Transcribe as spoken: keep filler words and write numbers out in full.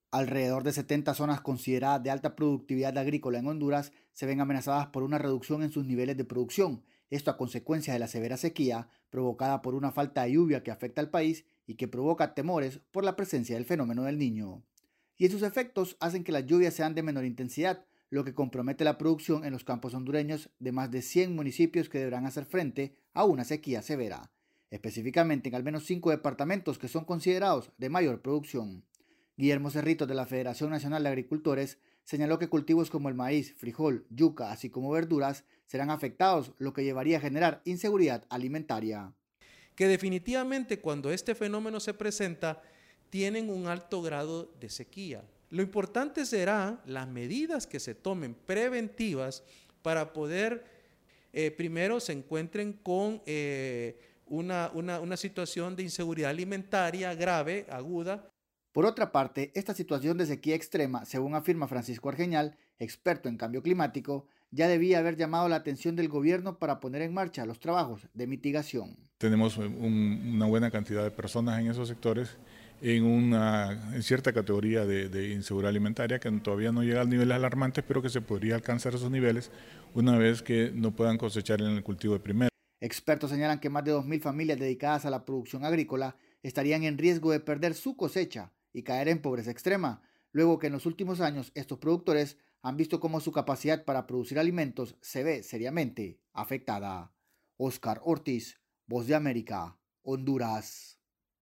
Alrededor de setenta zonas consideradas de alta productividad agrícola en Honduras se ven amenazadas por una reducción en sus niveles de producción, esto a consecuencia de la severa sequía provocada por una falta de lluvia que afecta al país y que provoca temores por la presencia del fenómeno del Niño. Y sus efectos hacen que las lluvias sean de menor intensidad, lo que compromete la producción en los campos hondureños de más de cien municipios que deberán hacer frente a una sequía severa, específicamente en al menos cinco departamentos que son considerados de mayor producción. Guillermo Cerritos, de la Federación Nacional de Agricultores, señaló que cultivos como el maíz, frijol, yuca, así como verduras, serán afectados, lo que llevaría a generar inseguridad alimentaria. Que definitivamente cuando este fenómeno se presenta, tienen un alto grado de sequía. Lo importante será las medidas que se tomen preventivas para poder, eh, primero, se encuentren con eh, una, una, una situación de inseguridad alimentaria grave, aguda. Por otra parte, esta situación de sequía extrema, según afirma Francisco Argeñal, experto en cambio climático, ya debía haber llamado la atención del gobierno para poner en marcha los trabajos de mitigación. Tenemos un, una buena cantidad de personas en esos sectores en una en cierta categoría de, de inseguridad alimentaria que todavía no llega a niveles alarmantes, pero que se podría alcanzar esos niveles una vez que no puedan cosechar en el cultivo de primera. Expertos señalan que más de dos mil familias dedicadas a la producción agrícola estarían en riesgo de perder su cosecha y caer en pobreza extrema, luego que en los últimos años estos productores han visto cómo su capacidad para producir alimentos se ve seriamente afectada. Oscar Ortiz, Voz de América, Honduras.